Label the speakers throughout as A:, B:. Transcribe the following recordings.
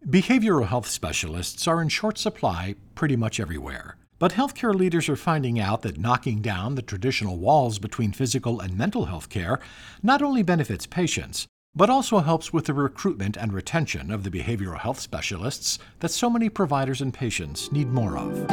A: Behavioral health specialists are in short supply pretty much everywhere. But healthcare leaders are finding out that knocking down the traditional walls between physical and mental health care not only benefits patients, but also helps with the recruitment and retention of the behavioral health specialists that so many providers and patients need more of.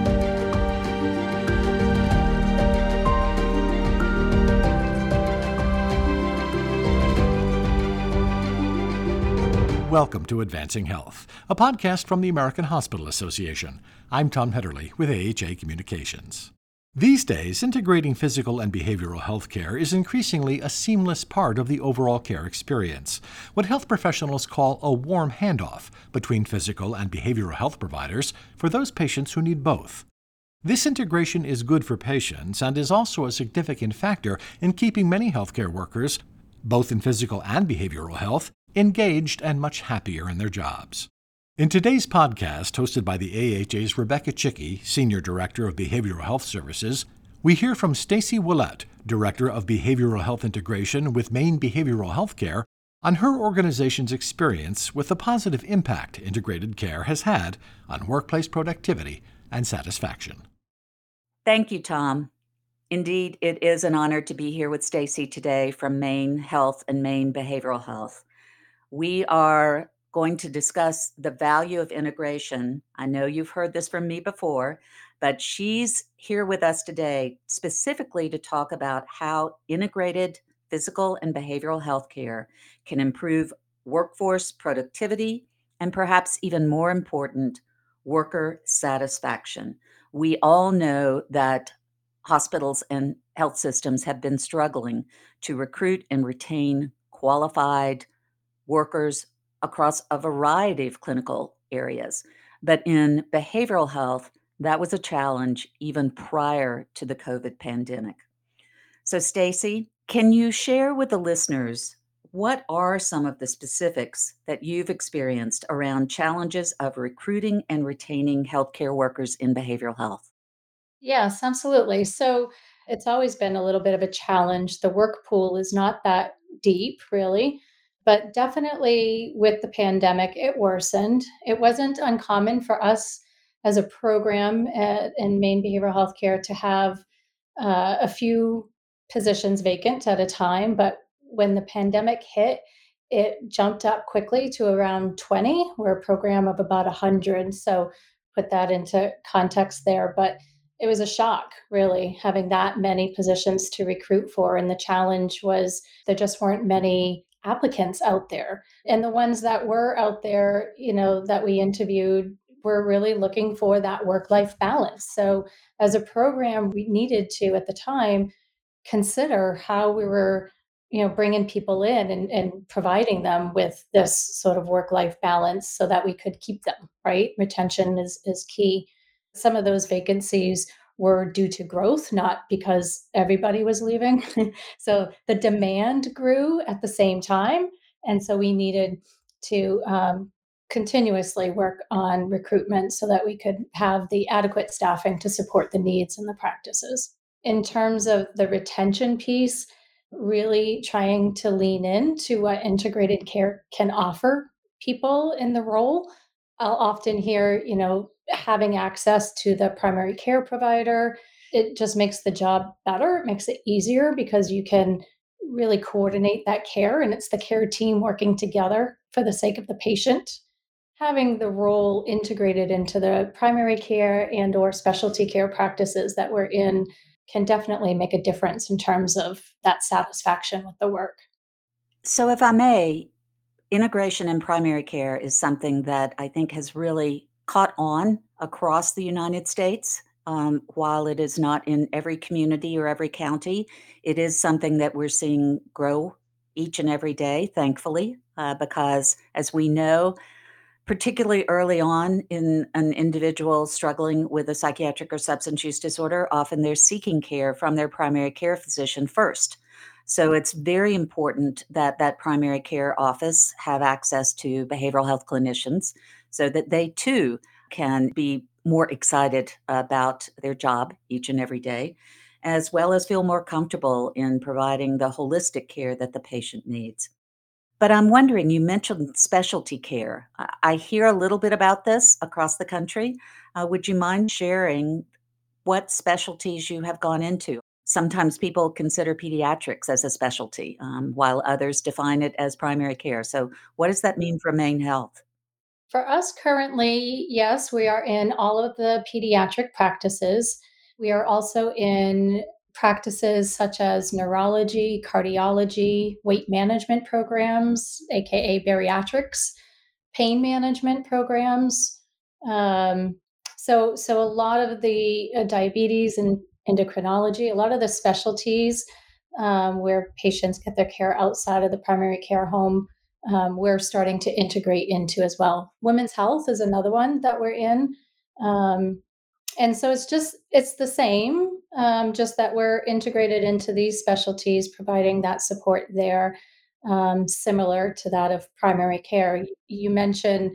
A: Welcome to Advancing Health, a podcast from the American Hospital Association. I'm Tom Hederle with AHA Communications. These days, integrating physical and behavioral health care is increasingly a seamless part of the overall care experience, what health professionals call a warm handoff between physical and behavioral health providers for those patients who need both. This integration is good for patients and is also a significant factor in keeping many healthcare workers, both in physical and behavioral health, engaged and much happier in their jobs. In today's podcast, hosted by the AHA's Rebecca Chickey, Senior Director of Behavioral Health Services, we hear from Stacy Willett, Director of Behavioral Health Integration with Maine Behavioral Health Care, on her organization's experience with the positive impact integrated care has had on workplace productivity and satisfaction.
B: Thank you, Tom. Indeed, it is an honor to be here with Stacy today from Maine Health and Maine Behavioral Health. We are going to discuss the value of integration. I know you've heard this from me before, but she's here with us today specifically to talk about how integrated physical and behavioral health care can improve workforce productivity and perhaps even more important, worker satisfaction. We all know that hospitals and health systems have been struggling to recruit and retain qualified workers across a variety of clinical areas. But in behavioral health, that was a challenge even prior to the COVID pandemic. So, Stacy, can you share with the listeners what are some of the specifics that you've experienced around challenges of recruiting and retaining healthcare workers in behavioral health?
C: Yes, absolutely. So it's always been a little bit of a challenge. The work pool is not that deep, really, but definitely with the pandemic, it worsened. It wasn't uncommon for us as a program in Maine Behavioral Health Care to have a few positions vacant at a time, but when the pandemic hit, it jumped up quickly to around 20. We're a program of about 100, so put that into context there. But it was a shock, really, having that many positions to recruit for. And the challenge was there just weren't many applicants out there. And the ones that were out there, that we interviewed were really looking for that work life balance. So, as a program, we needed to, at the time, consider how we were bringing people in and providing them with this sort of work life balance so that we could keep them, right? Retention is key. Some of those vacancies were due to growth, not because everybody was leaving. So the demand grew at the same time. And so we needed to continuously work on recruitment so that we could have the adequate staffing to support the needs and the practices. In terms of the retention piece, really trying to lean into what integrated care can offer people in the role. I'll often hear, having access to the primary care provider, it just makes the job better. It makes it easier because you can really coordinate that care and it's the care team working together for the sake of the patient. Having the role integrated into the primary care and or specialty care practices that we're in can definitely make a difference in terms of that satisfaction with the work.
B: So, if I may, integration in primary care is something that I think has really caught on across the United States. While it is not in every community or every county, it is something that we're seeing grow each and every day, thankfully, because as we know, particularly early on in an individual struggling with a psychiatric or substance use disorder, often they're seeking care from their primary care physician first. So it's very important that that primary care office have access to behavioral health clinicians so that they too can be more excited about their job each and every day, as well as feel more comfortable in providing the holistic care that the patient needs. But I'm wondering, you mentioned specialty care. I hear a little bit about this across the country. Would you mind sharing what specialties you have gone into? Sometimes people consider pediatrics as a specialty, while others define it as primary care. So, what does that mean for Maine Health?
C: For us currently, yes, we are in all of the pediatric practices. We are also in practices such as neurology, cardiology, weight management programs, aka bariatrics, pain management programs. Um, so a lot of the diabetes and endocrinology, a lot of the specialties where patients get their care outside of the primary care home, we're starting to integrate into as well. Women's health is another one that we're in. Um, and so it's the same, just that we're integrated into these specialties, providing that support there, similar to that of primary care. You mentioned,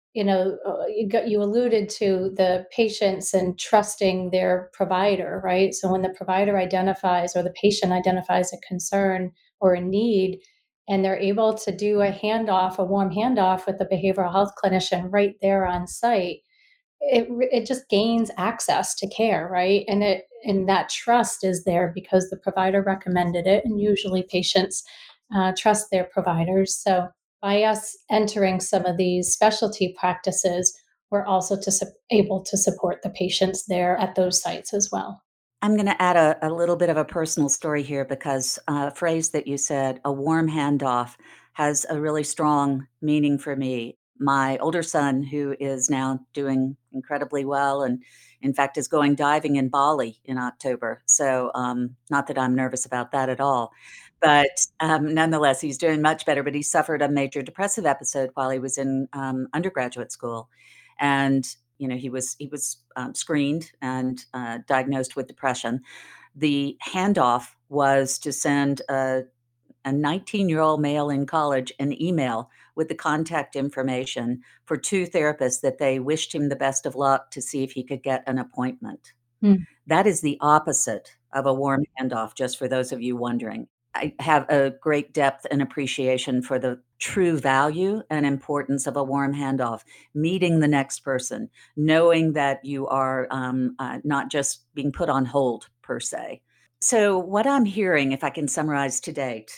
C: you alluded to the patients and trusting their provider, right? So when the provider identifies or the patient identifies a concern or a need, and they're able to do a warm handoff with the behavioral health clinician right there on site, it just gains access to care, right? And that trust is there because the provider recommended it, and usually patients trust their providers. So by us entering some of these specialty practices, we're also able to support the patients there at those sites as well.
B: I'm going to add a little bit of a personal story here because a phrase that you said, a warm handoff, has a really strong meaning for me. My older son, who is now doing incredibly well and in fact is going diving in Bali in October. So, not that I'm nervous about that at all. But nonetheless, he's doing much better. But he suffered a major depressive episode while he was in undergraduate school. And he was screened and diagnosed with depression. The handoff was to send a 19-year-old male in college an email with the contact information for two therapists that they wished him the best of luck to see if he could get an appointment.
C: Mm.
B: That is the opposite of a warm handoff, just for those of you wondering. I have a great depth and appreciation for the true value and importance of a warm handoff, meeting the next person, knowing that you are not just being put on hold per se. So, what I'm hearing, if I can summarize to date,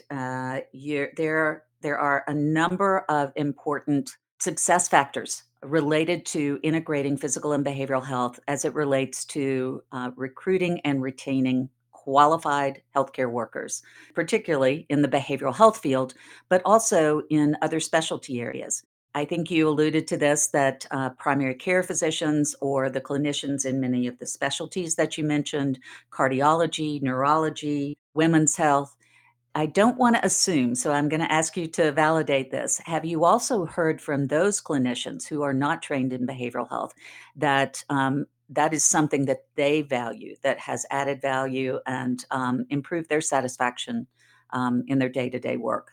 B: there are a number of important success factors related to integrating physical and behavioral health as it relates to recruiting and retaining qualified healthcare workers, particularly in the behavioral health field, but also in other specialty areas. I think you alluded to this that primary care physicians or the clinicians in many of the specialties that you mentioned, cardiology, neurology, women's health. I don't want to assume, so I'm going to ask you to validate this. Have you also heard from those clinicians who are not trained in behavioral health that that is something that they value, that has added value and improved their satisfaction in their day to day work?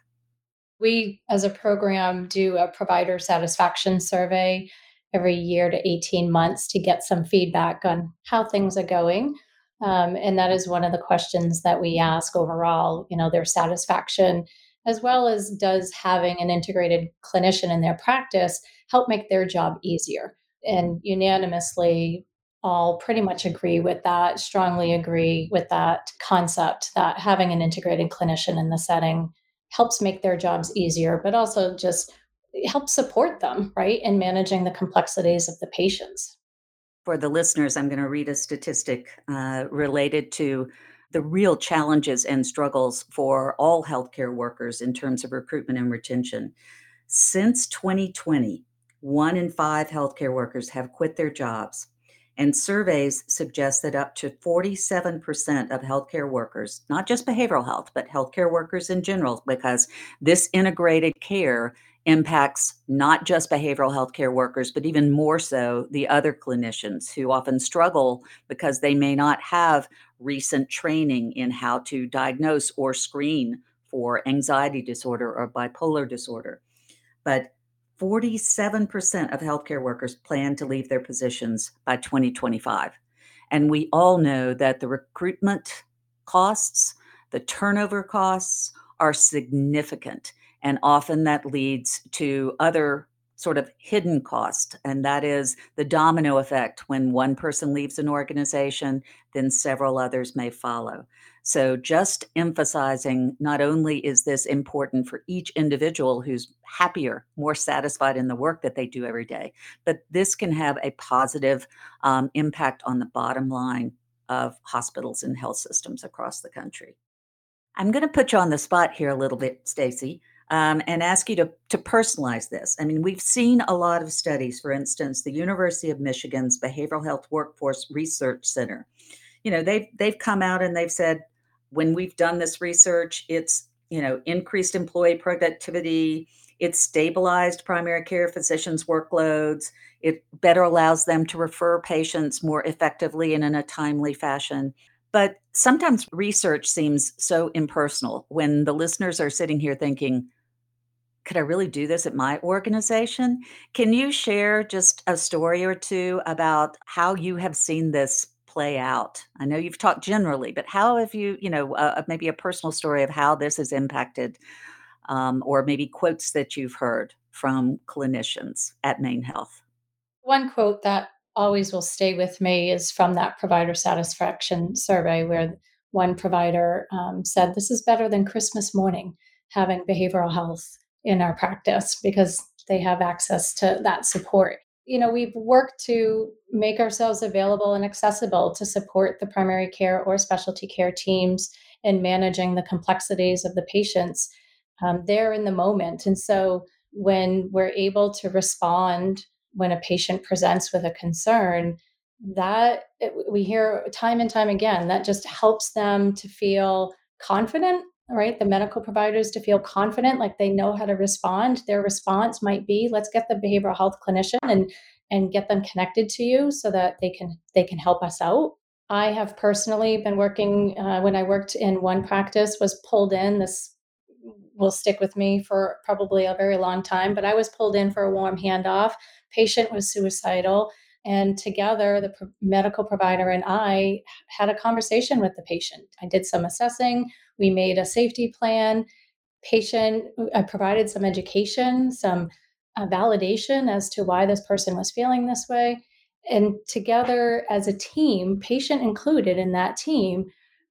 C: We, as a program, do a provider satisfaction survey every year to 18 months to get some feedback on how things are going. And that is one of the questions that we ask overall, their satisfaction, as well as does having an integrated clinician in their practice help make their job easier? And unanimously, all pretty much agree with that, strongly agree with that concept that having an integrated clinician in the setting helps make their jobs easier, but also just helps support them, right, in managing the complexities of the patients.
B: For the listeners, I'm going to read a statistic related to the real challenges and struggles for all healthcare workers in terms of recruitment and retention. Since 2020, 1 in 5 healthcare workers have quit their jobs, and surveys suggest that up to 47% of healthcare workers, not just behavioral health, but healthcare workers in general, because this integrated care impacts not just behavioral healthcare workers, but even more so the other clinicians who often struggle because they may not have recent training in how to diagnose or screen for anxiety disorder or bipolar disorder. But 47% of healthcare workers plan to leave their positions by 2025. And we all know that the recruitment costs, the turnover costs are significant. And often that leads to other sort of hidden cost, and that is the domino effect. When one person leaves an organization, then several others may follow. So just emphasizing, not only is this important for each individual who's happier, more satisfied in the work that they do every day, but this can have a positive impact on the bottom line of hospitals and health systems across the country. I'm going to put you on the spot here a little bit, Stacy, and ask you to personalize this. I mean, we've seen a lot of studies. For instance, the University of Michigan's Behavioral Health Workforce Research Center. They've come out and they've said, when we've done this research, it's increased employee productivity, it's stabilized primary care physicians' workloads, it better allows them to refer patients more effectively and in a timely fashion. But sometimes research seems so impersonal when the listeners are sitting here thinking, could I really do this at my organization? Can you share just a story or two about how you have seen this play out? I know you've talked generally, but how have you, maybe a personal story of how this has impacted, or maybe quotes that you've heard from clinicians at Maine Health?
C: One quote that always will stay with me is from that provider satisfaction survey where one provider said, "This is better than Christmas morning having behavioral health in our practice because they have access to that support." We've worked to make ourselves available and accessible to support the primary care or specialty care teams in managing the complexities of the patients there in the moment. And so when we're able to respond when a patient presents with a concern, we hear time and time again that just helps them to feel confident, right? The medical providers to feel confident, like they know how to respond. Their response might be, let's get the behavioral health clinician and get them connected to you so that they can help us out. I have personally been working when I worked in one practice, was pulled in. This will stick with me for probably a very long time, but I was pulled in for a warm handoff. Patient was suicidal, and together the medical provider and I had a conversation with the patient. I did some assessing, we made a safety plan. I provided some education, some validation as to why this person was feeling this way. And together as a team, patient included in that team,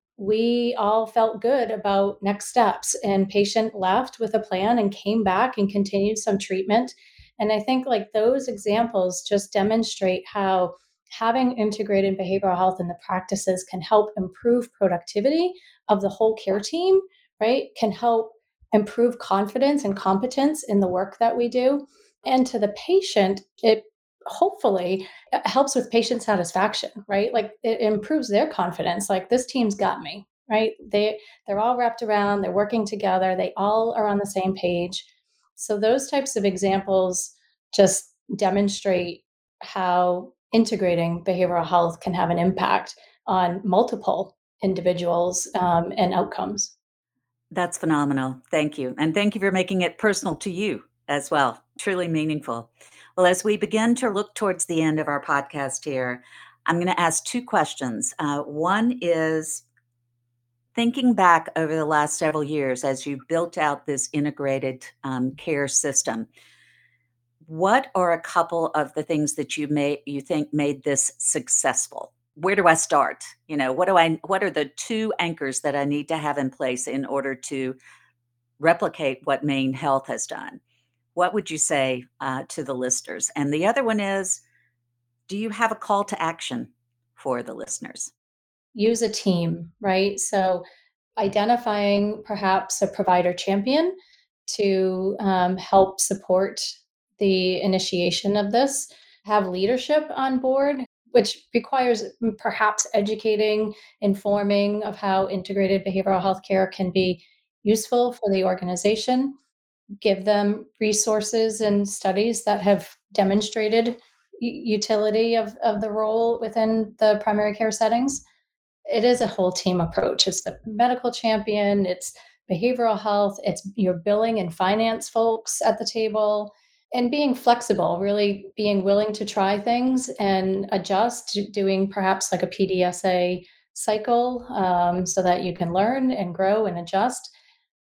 C: we all felt good about next steps, and patient left with a plan and came back and continued some treatment. And I think like those examples just demonstrate how having integrated behavioral health in the practices can help improve productivity of the whole care team, right? Can help improve confidence and competence in the work that we do. And to the patient, it hopefully it helps with patient satisfaction, right? Like it improves their confidence. Like this team's got me, right? They're all wrapped around, they're working together, they all are on the same page. So those types of examples just demonstrate how integrating behavioral health can have an impact on multiple individuals and outcomes.
B: That's phenomenal. Thank you. And thank you for making it personal to you as well. Truly meaningful. Well, as we begin to look towards the end of our podcast here, I'm going to ask two questions. One is, thinking back over the last several years as you built out this integrated care system, what are a couple of the things that you think made this successful? Where do I start? What are the two anchors that I need to have in place in order to replicate what Maine Health has done? What would you say to the listeners? And the other one is, do you have a call to action for the listeners?
C: Use a team, right? So identifying perhaps a provider champion to help support the initiation of this, have leadership on board, which requires perhaps educating, informing of how integrated behavioral health care can be useful for the organization, give them resources and studies that have demonstrated utility of the role within the primary care settings. It is a whole team approach. It's the medical champion, it's behavioral health, it's your billing and finance folks at the table, and being flexible, really being willing to try things and adjust, doing perhaps like a PDSA cycle so that you can learn and grow and adjust.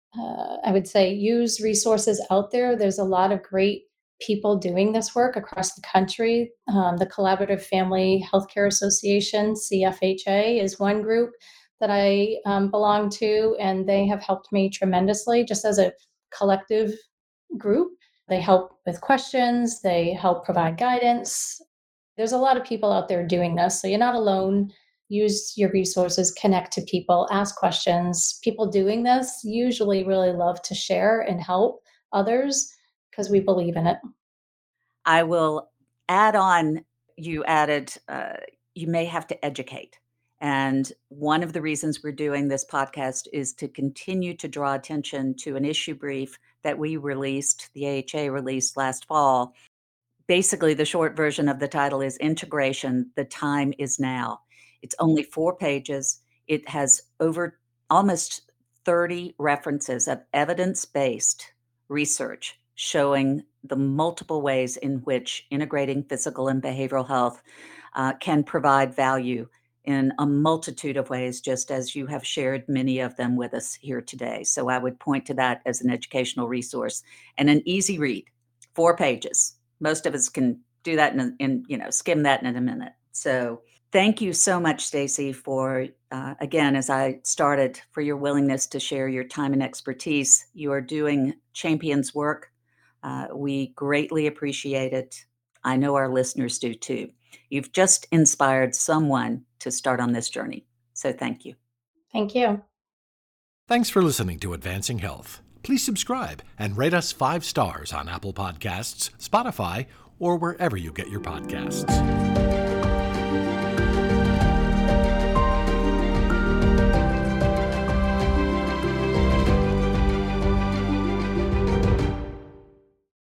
C: I would say, use resources out there. There's a lot of great people doing this work across the country. The Collaborative Family Healthcare Association, CFHA, is one group that I belong to, and they have helped me tremendously just as a collective group. They help with questions, they help provide guidance. There's a lot of people out there doing this, so you're not alone. Use your resources, connect to people, ask questions. People doing this usually really love to share and help others because we believe in it.
B: I will add on, you added, you may have to educate. And one of the reasons we're doing this podcast is to continue to draw attention to an issue brief that we released, the AHA released last fall. Basically, the short version of the title is Integration, The Time Is Now. It's only 4 pages. It has over almost 30 references of evidence-based research showing the multiple ways in which integrating physical and behavioral health can provide value in a multitude of ways, just as you have shared many of them with us here today. So I would point to that as an educational resource and an easy read, 4 pages. Most of us can do that skim that in a minute. So thank you so much, Stacy, for, again, as I started, for your willingness to share your time and expertise. You are doing champions work. We greatly appreciate it. I know our listeners do too. You've just inspired someone to start on this journey. So thank you.
C: Thank you.
A: Thanks for listening to Advancing Health. Please subscribe and rate us 5 stars on Apple Podcasts, Spotify, or wherever you get your podcasts.